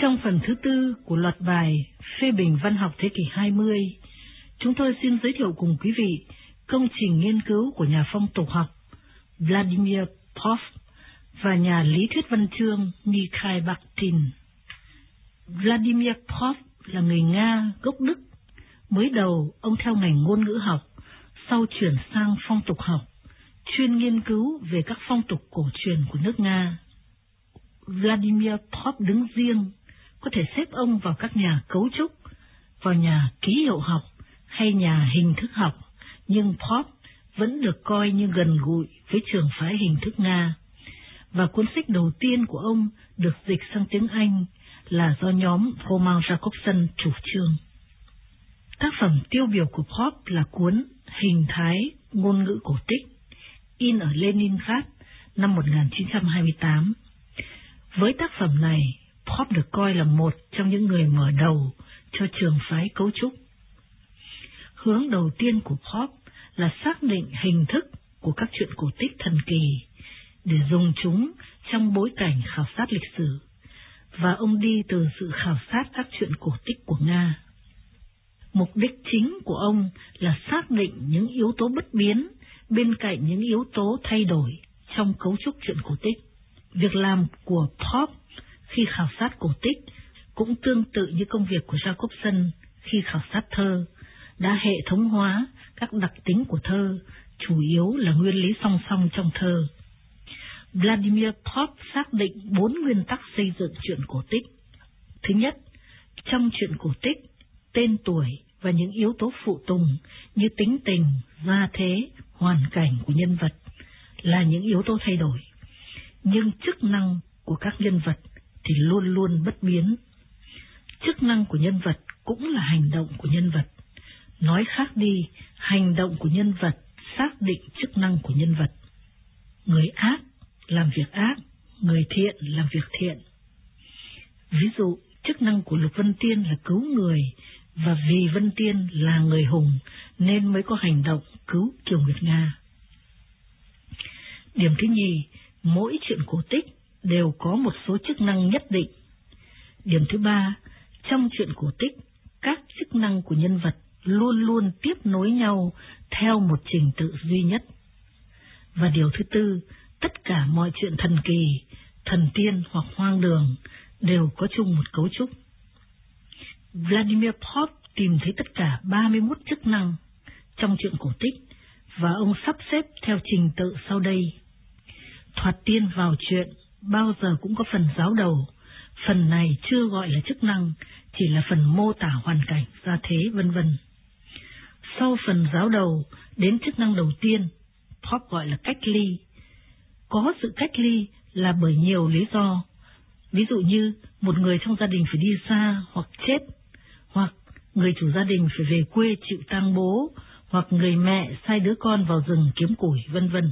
Trong phần thứ tư của loạt bài phê bình văn học thế kỷ 20, chúng tôi xin giới thiệu cùng quý vị công trình nghiên cứu của nhà phong tục học Vladimir Pop và nhà lý thuyết văn chương Mikhail Bakhtin. Vladimir Pop là người Nga gốc Đức. Mới đầu, ông theo ngành ngôn ngữ học, sau chuyển sang phong tục học, chuyên nghiên cứu về các phong tục cổ truyền của nước Nga. Vladimir Pop đứng riêng, có thể xếp ông vào các nhà cấu trúc, vào nhà ký hiệu học hay nhà hình thức học, nhưng Pop vẫn được coi như gần gũi với trường phái hình thức Nga. Và cuốn sách đầu tiên của ông được dịch sang tiếng Anh là do nhóm Roman Jakobson chủ trương. Tác phẩm tiêu biểu của Pop là cuốn Hình thái ngôn ngữ cổ tích, in ở Leningrad năm 1928. Với tác phẩm này, Pop được coi là một trong những người mở đầu cho trường phái cấu trúc. Hướng đầu tiên của Pop là xác định hình thức của các truyện cổ tích thần kỳ để dùng chúng trong bối cảnh khảo sát lịch sử, và ông đi từ sự khảo sát các truyện cổ tích của Nga. Mục đích chính của ông là xác định những yếu tố bất biến bên cạnh những yếu tố thay đổi trong cấu trúc truyện cổ tích. Việc làm của Pop khi khảo sát cổ tích cũng tương tự như công việc của Jacobson khi khảo sát thơ, đã hệ thống hóa các đặc tính của thơ, chủ yếu là nguyên lý song song trong thơ. Vladimir Pop xác định 4 nguyên tắc xây dựng truyện cổ tích. Thứ nhất, trong truyện cổ tích, tên tuổi và những yếu tố phụ tùng như tính tình, gia thế, hoàn cảnh của nhân vật là những yếu tố thay đổi, nhưng chức năng của các nhân vật thì luôn luôn bất biến. Chức năng của nhân vật cũng là hành động của nhân vật. Nói khác đi, hành động của nhân vật xác định chức năng của nhân vật. Người ác làm việc ác, người thiện làm việc thiện. Ví dụ, chức năng của Lục Vân Tiên là cứu người, và vì Vân Tiên là người hùng nên mới có hành động cứu Kiều Nguyệt Nga. Điểm thứ nhì, mỗi truyện cổ tích đều có một số chức năng nhất định. Điểm thứ ba, trong truyện cổ tích, các chức năng của nhân vật luôn luôn tiếp nối nhau theo một trình tự duy nhất. Và điều thứ tư, tất cả mọi chuyện thần kỳ, thần tiên hoặc hoang đường đều có chung một cấu trúc. Vladimir Pop tìm thấy tất cả 31 chức năng trong truyện cổ tích, và ông sắp xếp theo trình tự sau đây. Thoạt tiên vào truyện bao giờ cũng có phần giáo đầu. Phần này chưa gọi là chức năng, chỉ là phần mô tả hoàn cảnh, gia thế, vân vân. Sau phần giáo đầu đến chức năng đầu tiên, Pop gọi là cách ly. Có sự cách ly là bởi nhiều lý do. Ví dụ như một người trong gia đình phải đi xa hoặc chết, hoặc người chủ gia đình phải về quê chịu tang bố, hoặc người mẹ sai đứa con vào rừng kiếm củi, vân vân.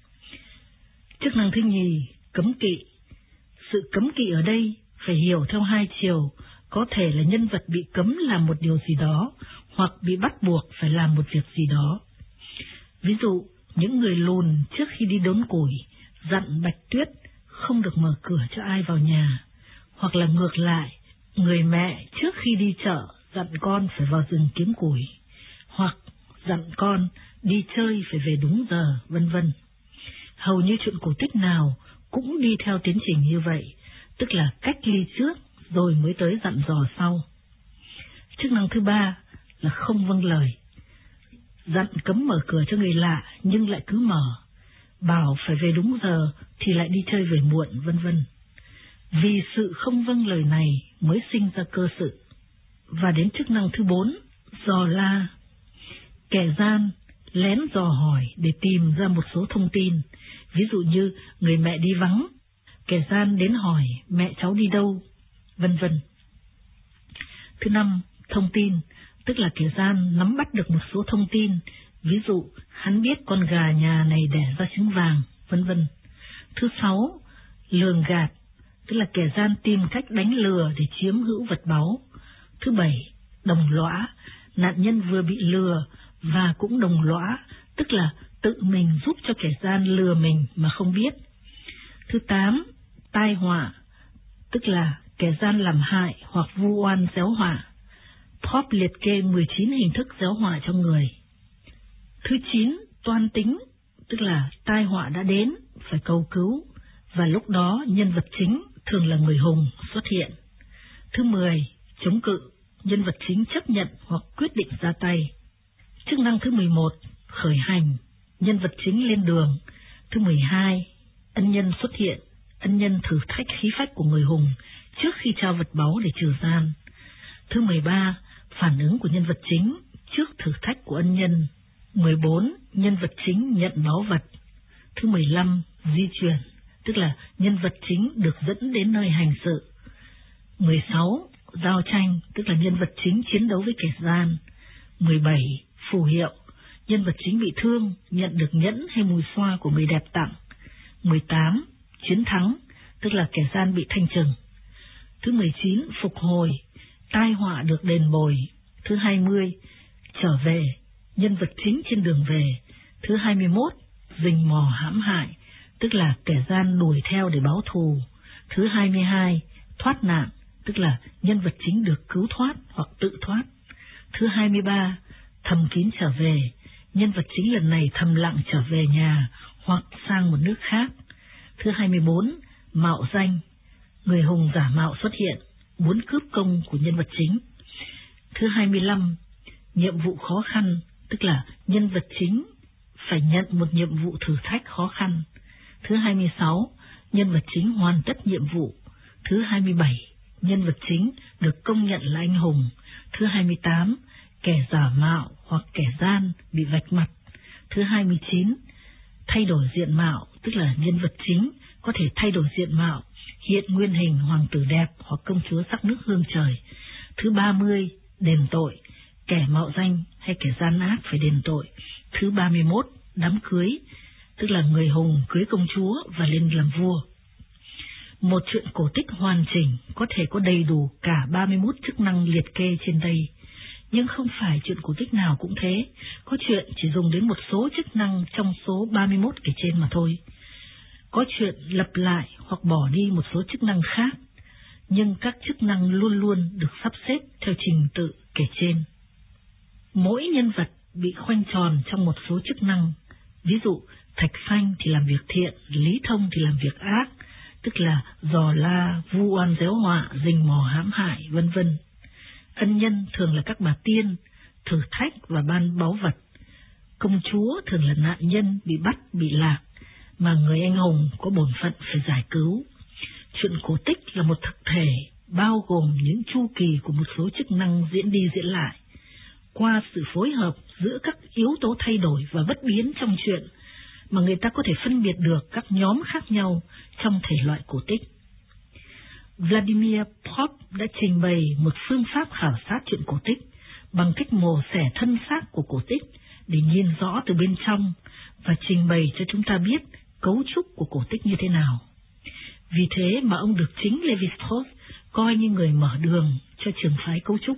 Chức năng thứ nhì, cấm kỵ. Sự cấm kỵ ở đây phải hiểu theo hai chiều, có thể là nhân vật bị cấm làm một điều gì đó, hoặc bị bắt buộc phải làm một việc gì đó. Ví dụ, những người lùn trước khi đi đốn củi dặn Bạch Tuyết không được mở cửa cho ai vào nhà, hoặc là ngược lại, người mẹ trước khi đi chợ dặn con phải vào rừng kiếm củi, hoặc dặn con đi chơi phải về đúng giờ, vân vân. Hầu như chuyện cổ tích nào cũng đi theo tiến trình như vậy, tức là cách ly trước rồi mới tới dặn dò sau. Chức năng thứ ba là không vâng lời. Dặn cấm mở cửa cho người lạ nhưng lại cứ mở, bảo phải về đúng giờ thì lại đi chơi về muộn, vân vân. Vì sự không vâng lời này mới sinh ra cơ sự. Và đến chức năng thứ 4, dò la. Kẻ gian lén dò hỏi để tìm ra một số thông tin. Ví dụ như người mẹ đi vắng, kẻ gian đến hỏi mẹ cháu đi đâu, vân vân. Thứ 5, thông tin, tức là kẻ gian nắm bắt được một số thông tin. Ví dụ, hắn biết con gà nhà này đẻ ra trứng vàng, vân vân. Thứ 6, lường gạt, tức là kẻ gian tìm cách đánh lừa để chiếm hữu vật báu. Thứ 7, đồng lõa, nạn nhân vừa bị lừa và cũng đồng lõa, tức là tự mình giúp cho kẻ gian lừa mình mà không biết. Thứ 8, tai họa, tức là kẻ gian làm hại hoặc vu oan giéo họa. Pop liệt kê 19 hình thức giéo họa cho người. Thứ 9, toan tính, tức là tai họa đã đến, phải cầu cứu, và lúc đó nhân vật chính thường là người hùng xuất hiện. Thứ 10, chống cự, nhân vật chính chấp nhận hoặc quyết định ra tay. Chức năng thứ 11, khởi hành, nhân vật chính lên đường. Thứ 12, ân nhân xuất hiện, ân nhân thử thách khí phách của người hùng trước khi trao vật báu để trừ gian. Thứ 13, phản ứng của nhân vật chính trước thử thách của ân nhân. 14, nhân vật chính nhận báu vật. Thứ 15, di chuyển, tức là nhân vật chính được dẫn đến nơi hành sự. 16, giao tranh, tức là nhân vật chính chiến đấu với kẻ gian. 17, phù hiệu, nhân vật chính bị thương, nhận được nhẫn hay mùi xoa của người đẹp tặng. 18, chiến thắng, tức là kẻ gian bị thanh trừng. Thứ 19, phục hồi, tai họa được đền bồi. Thứ 20, trở về, nhân vật chính trên đường về. Thứ 21, rình mò hãm hại, tức là kẻ gian đuổi theo để báo thù. Thứ 22, thoát nạn, tức là nhân vật chính được cứu thoát hoặc tự thoát. Thứ 23, thầm kín trở về, nhân vật chính lần này thầm lặng trở về nhà hoặc sang một nước khác. Thứ 24, mạo danh, người hùng giả mạo xuất hiện, muốn cướp công của nhân vật chính. Thứ 25, nhiệm vụ khó khăn, tức là nhân vật chính phải nhận một nhiệm vụ thử thách khó khăn. Thứ 26, nhân vật chính hoàn tất nhiệm vụ. Thứ 27, nhân vật chính được công nhận là anh hùng. Thứ 28, kẻ giả mạo hoặc kẻ gian bị vạch mặt. Thứ 29, thay đổi diện mạo, tức là nhân vật chính có thể thay đổi diện mạo, hiện nguyên hình hoàng tử đẹp hoặc công chúa sắc nước hương trời. Thứ 30, đền tội, kẻ mạo danh hay kẻ gian ác phải đền tội. Thứ 31, đám cưới, tức là người hùng cưới công chúa và lên làm vua. Một truyện cổ tích hoàn chỉnh có thể có đầy đủ cả 31 chức năng liệt kê trên đây. Nhưng không phải truyện cổ tích nào cũng thế, có truyện chỉ dùng đến một số chức năng trong số 31 kể trên mà thôi. Có truyện lặp lại hoặc bỏ đi một số chức năng khác, nhưng các chức năng luôn luôn được sắp xếp theo trình tự kể trên. Mỗi nhân vật bị khoanh tròn trong một số chức năng, ví dụ Thạch Phanh thì làm việc thiện, Lý Thông thì làm việc ác, tức là dò la, vu oan giéo họa, rình mò hãm hại, vân vân. Ân nhân thường là các bà tiên, thử thách và ban báu vật. Công chúa thường là nạn nhân bị bắt, bị lạc, mà người anh hùng có bổn phận phải giải cứu. Truyện cổ tích là một thực thể bao gồm những chu kỳ của một số chức năng diễn đi diễn lại. Qua sự phối hợp giữa các yếu tố thay đổi và bất biến trong truyện mà người ta có thể phân biệt được các nhóm khác nhau trong thể loại cổ tích. Vladimir Pop đã trình bày một phương pháp khảo sát truyện cổ tích bằng cách mổ xẻ thân xác của cổ tích để nhìn rõ từ bên trong và trình bày cho chúng ta biết cấu trúc của cổ tích như thế nào. Vì thế mà ông được chính Lévi-Strauss coi như người mở đường cho trường phái cấu trúc.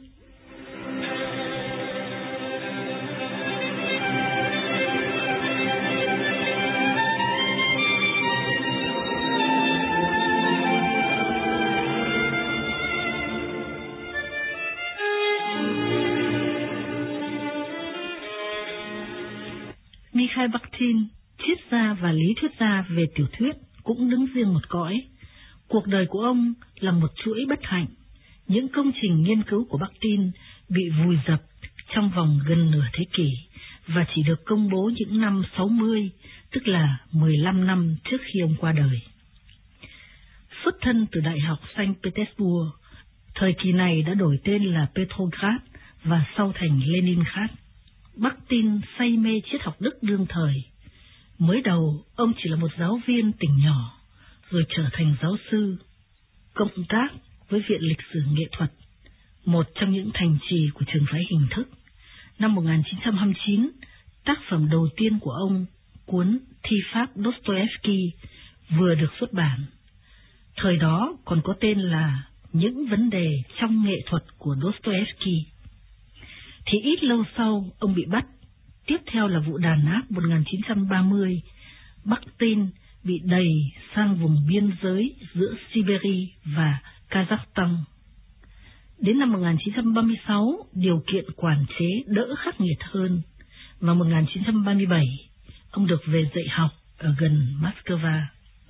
Mikhail Bakhtin, triết gia và lý thuyết gia về tiểu thuyết, cũng đứng riêng một cõi. Cuộc đời của ông là một chuỗi bất hạnh. Những công trình nghiên cứu của Bakhtin bị vùi dập trong vòng gần nửa thế kỷ và chỉ được công bố những năm 60, tức là 15 năm trước khi ông qua đời. Xuất thân từ Đại học Saint Petersburg, thời kỳ này đã đổi tên là Petrograd và sau thành Leningrad. Bakhtin say mê triết học Đức đương thời. Mới đầu, ông chỉ là một giáo viên tỉnh nhỏ, rồi trở thành giáo sư, cộng tác với Viện Lịch sử Nghệ thuật, một trong những thành trì của trường phái hình thức. Năm 1929, tác phẩm đầu tiên của ông, cuốn Thi pháp Dostoevsky, vừa được xuất bản. Thời đó còn có tên là Những vấn đề trong nghệ thuật của Dostoevsky. Thì ít lâu sau, ông bị bắt. Tiếp theo là vụ đàn áp 1930. Bakhtin bị đày sang vùng biên giới giữa Siberia và Kazakhstan. Đến năm 1936, điều kiện quản chế đỡ khắc nghiệt hơn, và 1937, ông được về dạy học ở gần Moscow.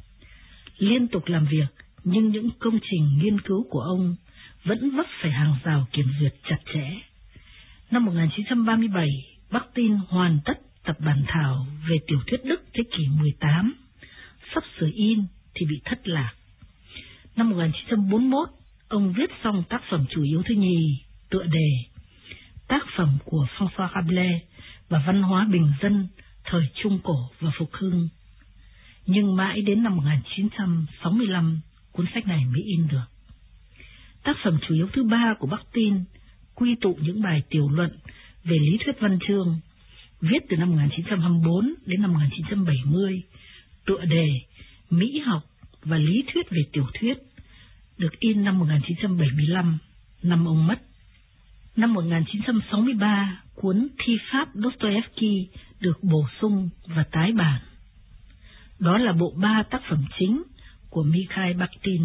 Liên tục làm việc, nhưng những công trình nghiên cứu của ông vẫn vấp phải hàng rào kiểm duyệt chặt chẽ. Năm 1937, Bakhtin hoàn tất tập bản thảo về tiểu thuyết Đức thế kỷ 18, sắp sửa in thì bị thất lạc. Năm 1941, ông viết xong tác phẩm chủ yếu thứ nhì, tựa đề Tác phẩm của François Rabelais và Văn hóa bình dân thời Trung Cổ và Phục Hưng. Nhưng mãi đến năm 1965, cuốn sách này mới in được. Tác phẩm chủ yếu thứ ba của Bakhtin quy tụ những bài tiểu luận về lý thuyết văn chương, viết từ năm 1924 đến năm 1970, tựa đề Mỹ học và lý thuyết về tiểu thuyết, được in năm 1975, năm ông mất. Năm 1963, cuốn Thi pháp Dostoevsky được bổ sung và tái bản. Đó là bộ 3 tác phẩm chính của Mikhail Bakhtin.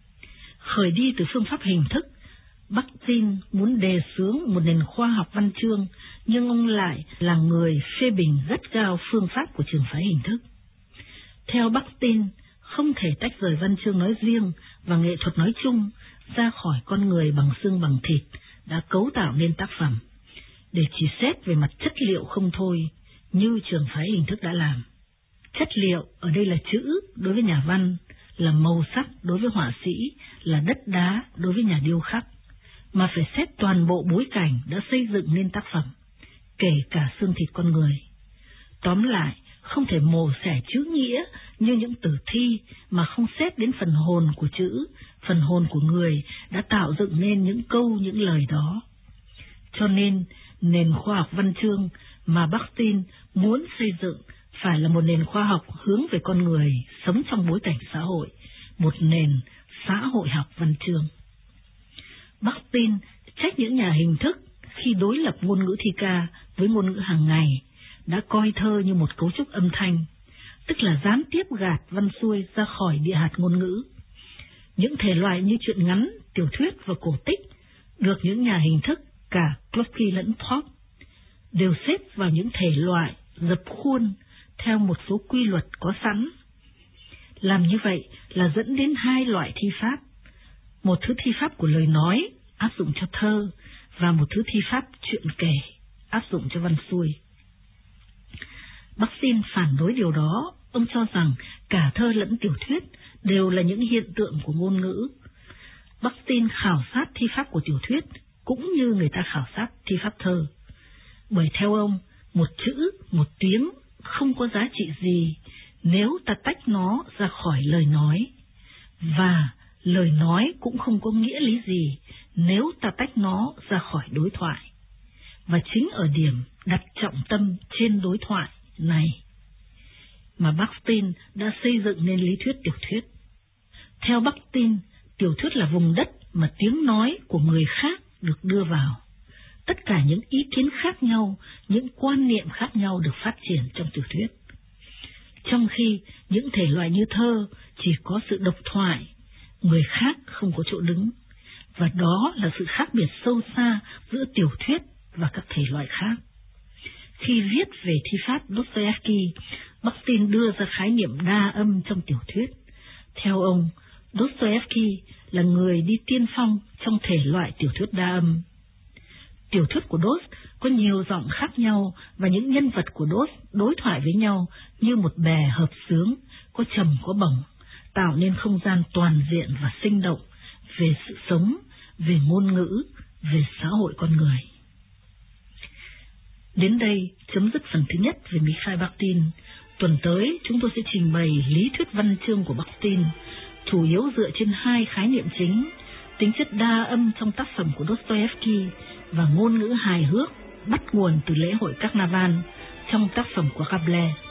Khởi đi từ phương pháp hình thức, Bakhtin muốn đề xướng một nền khoa học văn chương, nhưng ông lại là người phê bình rất cao phương pháp của trường phái hình thức. Theo Bakhtin, không thể tách rời văn chương nói riêng và nghệ thuật nói chung ra khỏi con người bằng xương bằng thịt đã cấu tạo nên tác phẩm, để chỉ xét về mặt chất liệu không thôi, như trường phái hình thức đã làm. Chất liệu ở đây là chữ đối với nhà văn, là màu sắc đối với họa sĩ, là đất đá đối với nhà điêu khắc, mà phải xét toàn bộ bối cảnh đã xây dựng nên tác phẩm, kể cả xương thịt con người. Tóm lại, không thể mổ xẻ chữ nghĩa như những tử thi mà không xét đến phần hồn của chữ, phần hồn của người đã tạo dựng nên những câu, những lời đó. Cho nên, nền khoa học văn chương mà Bakhtin muốn xây dựng phải là một nền khoa học hướng về con người sống trong bối cảnh xã hội, một nền xã hội học văn chương. Bakhtin trách những nhà hình thức khi đối lập ngôn ngữ thi ca với ngôn ngữ hàng ngày đã coi thơ như một cấu trúc âm thanh, tức là gián tiếp gạt văn xuôi ra khỏi địa hạt ngôn ngữ. Những thể loại như truyện ngắn, tiểu thuyết và cổ tích được những nhà hình thức cả Klossky lẫn Pop đều xếp vào những thể loại dập khuôn theo một số quy luật có sẵn. Làm như vậy là dẫn đến 2 loại thi pháp, một thứ thi pháp của lời nói áp dụng cho thơ và một thứ thi pháp truyện kể áp dụng cho văn xuôi. Bakhtin phản đối điều đó. Ông cho rằng cả thơ lẫn tiểu thuyết đều là những hiện tượng của ngôn ngữ. Bakhtin khảo sát thi pháp của tiểu thuyết cũng như người ta khảo sát thi pháp thơ. Bởi theo ông, một chữ, một tiếng không có giá trị gì nếu ta tách nó ra khỏi lời nói, và lời nói cũng không có nghĩa lý gì nếu ta tách nó ra khỏi đối thoại. Và chính ở điểm đặt trọng tâm trên đối thoại này mà Bakhtin đã xây dựng nên lý thuyết tiểu thuyết. Theo Bakhtin, tiểu thuyết là vùng đất mà tiếng nói của người khác được đưa vào. Tất cả những ý kiến khác nhau, những quan niệm khác nhau được phát triển trong tiểu thuyết. Trong khi những thể loại như thơ chỉ có sự độc thoại, người khác không có chỗ đứng. Và đó là sự khác biệt sâu xa giữa tiểu thuyết và các thể loại khác. Khi viết về thi pháp Dostoevsky, Bakhtin đưa ra khái niệm đa âm trong tiểu thuyết. Theo ông, Dostoevsky là người đi tiên phong trong thể loại tiểu thuyết đa âm. Tiểu thuyết của Dost có nhiều giọng khác nhau và những nhân vật của Dost đối thoại với nhau như một bè hợp xướng, có trầm có bổng, tạo nên không gian toàn diện và sinh động về sự sống, về ngôn ngữ, về xã hội con người. Đến đây chấm dứt phần thứ nhất về Mikhail Bakhtin. Tuần tới chúng tôi sẽ trình bày lý thuyết văn chương của Bakhtin, chủ yếu dựa trên 2 khái niệm chính: tính chất đa âm trong tác phẩm của Dostoevsky và ngôn ngữ hài hước bắt nguồn từ lễ hội Carnival trong tác phẩm của Rabelais.